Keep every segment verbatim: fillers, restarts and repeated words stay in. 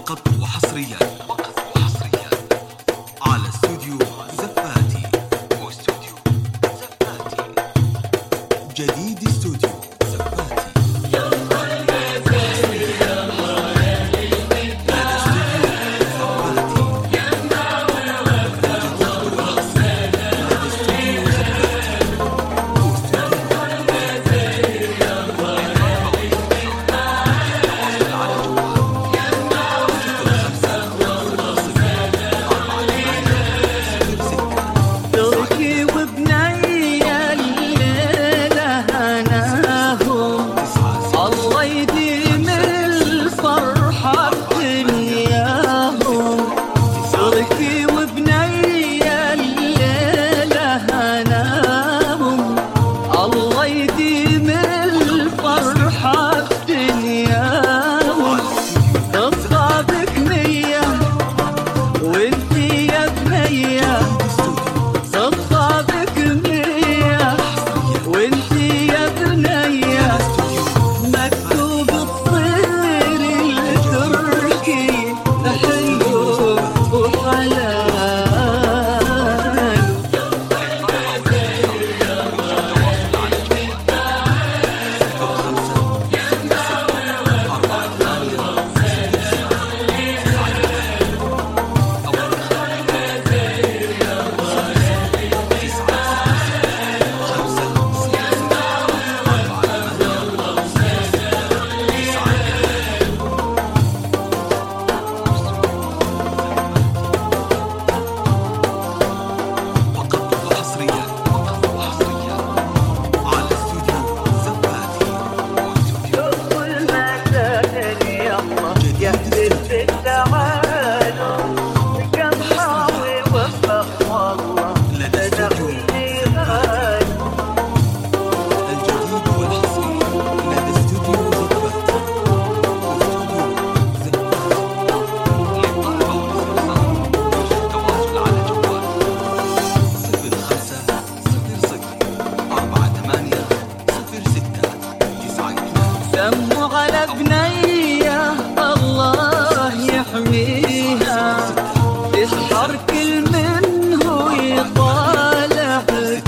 فقط وحصريا فقط وحصريا على استوديو زفاتي واستوديو زفاتي. جديد استوديو زفاتي. دموا على بنية الله يحميها، يسحر كل منه يطالع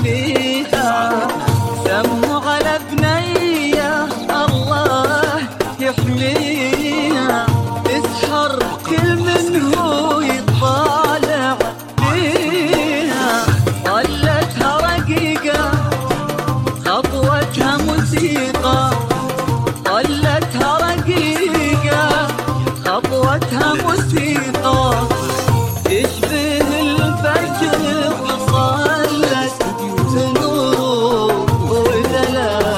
فيها. دموا على بنية الله يحميها، يسحر كل منه يطالع فيها. ظلتها رقيقة خطوتها موسيقى، ظلتها رقيقة خطوتها موسيقى، تشبه الفجر فصلت نور ودلال.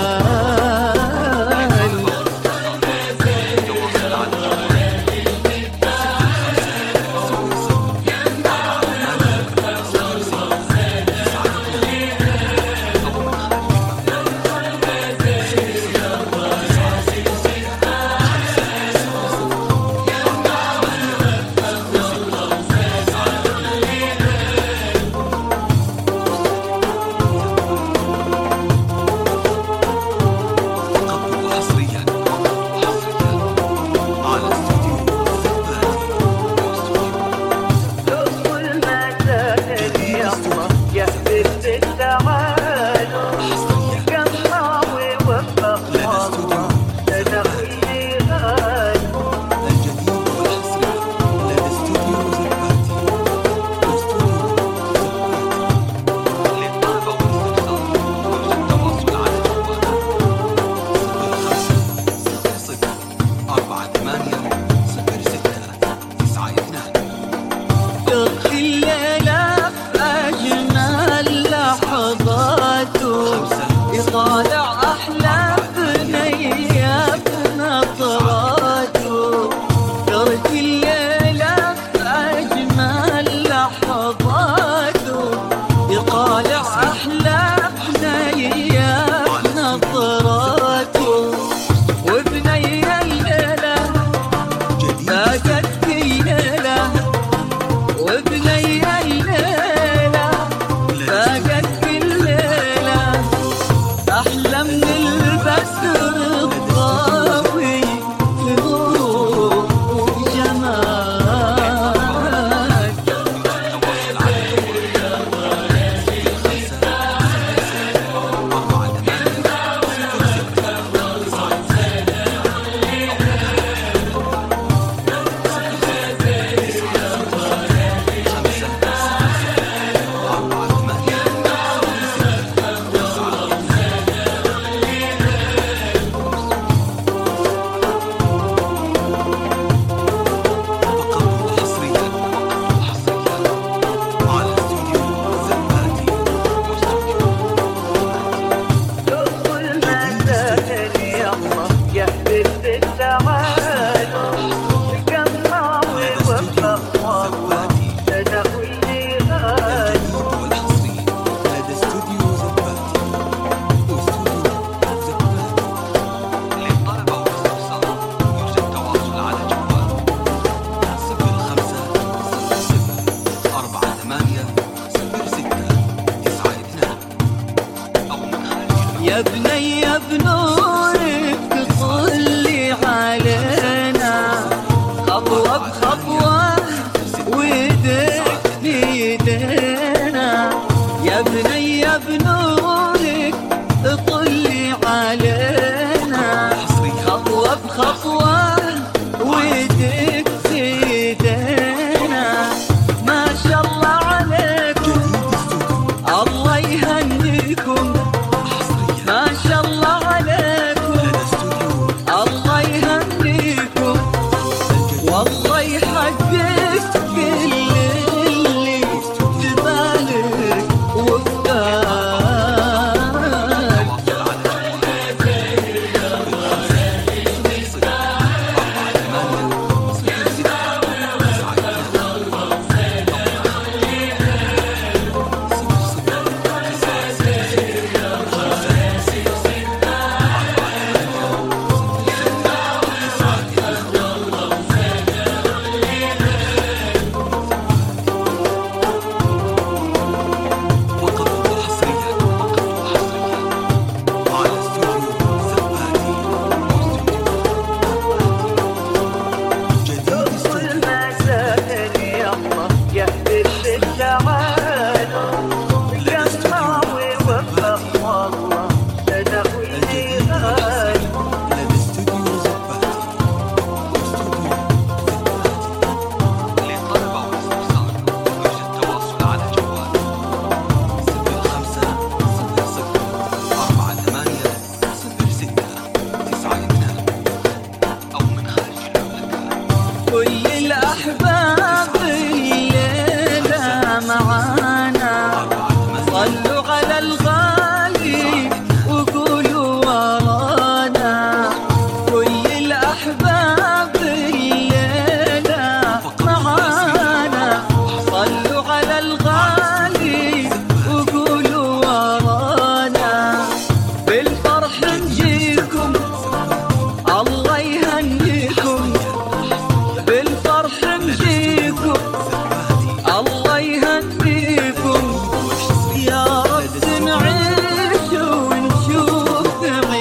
كل الأحباب الليلة معانا، صلوا على الغالي وقولوا ورانا. كل الأحباب الليلة معانا، صلوا على الغالي وقولوا ورانا. بالفرح نجيكم الله يهنيكم، بالفرح نجيكم الله يهنيكم. يا رب نعيش ونشوف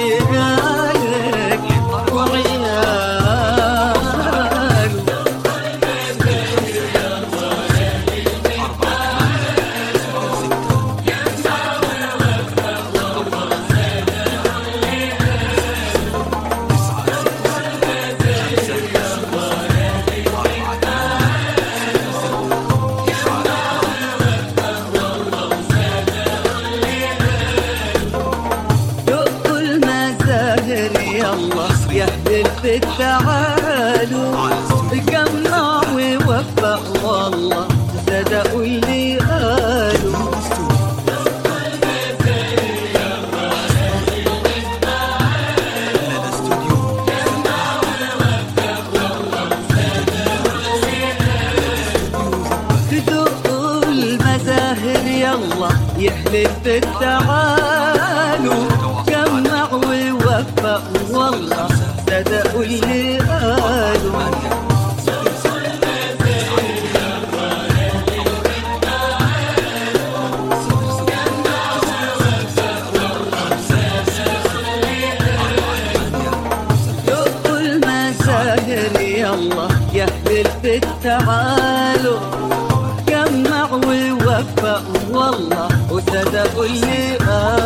عيالك وعيال. يلا يا اهل البيت تعالوا، جمع ووفق والله صدقوا اللي قالوا. تدقوا المزاهر يلا يا اهل البيت تعالوا، جمع ووفق والله صدقوا اللي قالوا. دقوا المزاهر يلا يا اهل البيت تعالوا، جمع ووفق والله وصدقوا اللي قالوا.